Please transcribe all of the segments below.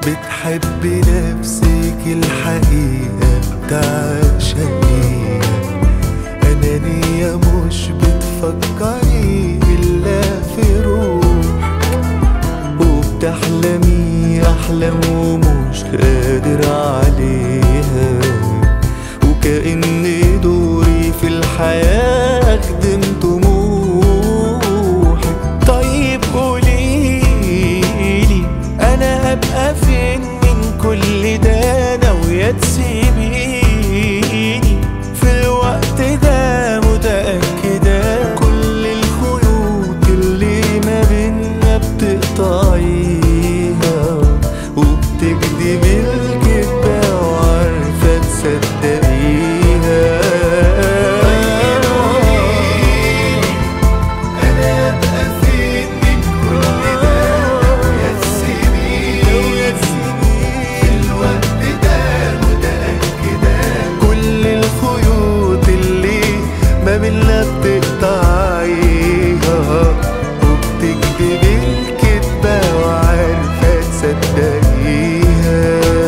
بتحبي نفسك الحقيقة بتعشقيها، أنانية مش بتفكري إلا في روحك، وبتحلمي أحلام ومش قادر عليها، وكأن دوري في الحياة أخدم طموحك. طيب قوليلي أنا هبقى فين من كل ده؟ ناوية تسيبيني في الوقت ده؟ متأكدة كل الخيوط اللي ما بينا بتقطعيها، وبتكدبي الكدبة وعارفة تصدقيها. طيب قوليلي أنا هبقى فين من كل ده؟ ناوية تسيبيني في الوقت ده؟ متأكدة كل الخيوط اللي ما بينا بتقطعيها، وبتكدبي الكدبة وعارفة تصدقيها.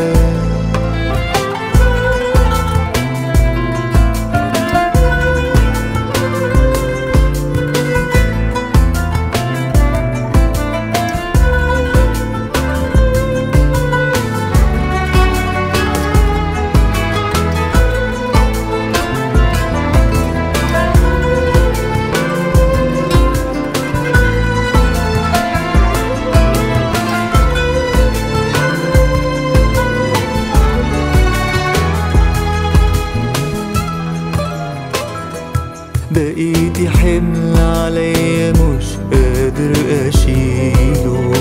بقيتي حمل عليا مش قادر اشيله،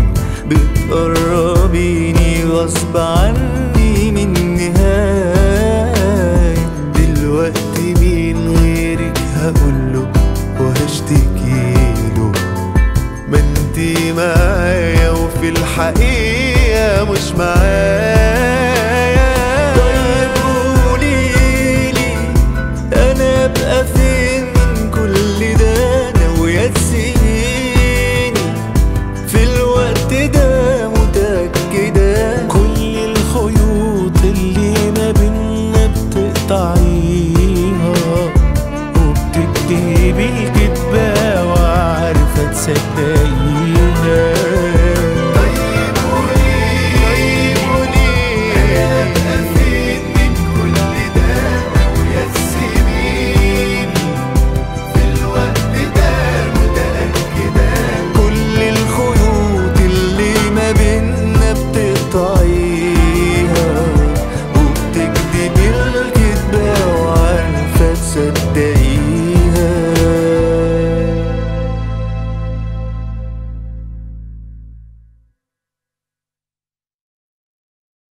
بتقربيني غصب عني من النهاية. دلوقتي مين غيرك هقوله وهشتكيله؟ ما انتي معايا وفي الحقيقة مش معايا. طيب قوليلي أنا أبقى فين من كل ده؟ ناوية تسيبيني في الوقت ده؟ متأكدة كل الخيوط اللي ما بينا بتقطعيها، وبتكدبي الكدبة وعارفة تصدقيها.